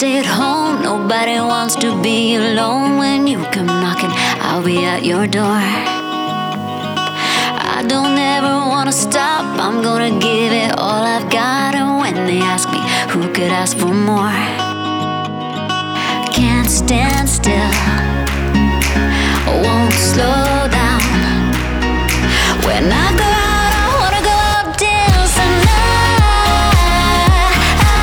stay at home. Nobody wants to be alone. When you come knocking, I'll be at your door. I don't ever wanna stop, I'm gonna give it all I've got. And when they ask me who could ask for more, can't stand still, won't slow down. When I go out, I wanna go out dancing night.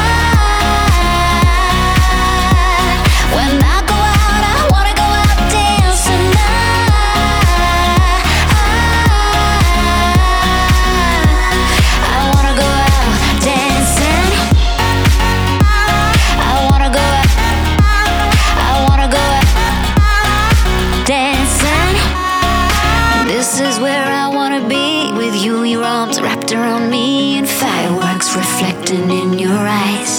When I go out, I wanna go out dancing night. I wanna go out dancing. I wanna go out. I wanna go out dancing. This is where I wanna be with you, your arms wrapped around me, and fireworks reflecting in your eyes.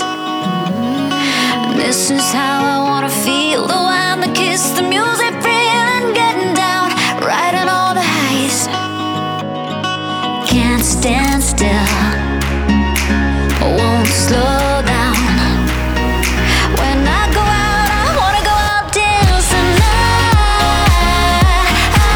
This is how I wanna feel, the wine, the kiss, the music, feeling, getting down, riding all the highs. Can't stand still, won't slow down. When I go out, I wanna go out dancing night.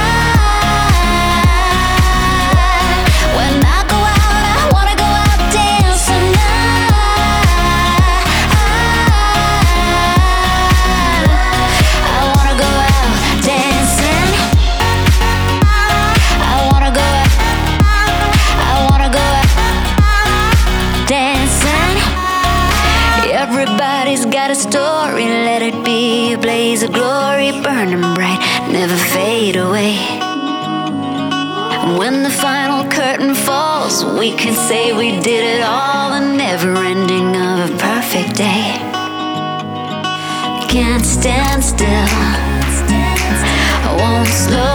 When I go out, I wanna go out dancing night. I wanna go out dancing. I wanna go out. I wanna go out dancing. Everybody's got a story, let it be a blaze of glory, burning bright, never fade away. When the final curtain falls, we can say we did it all, the never ending of a perfect day. Can't stand still, won't slow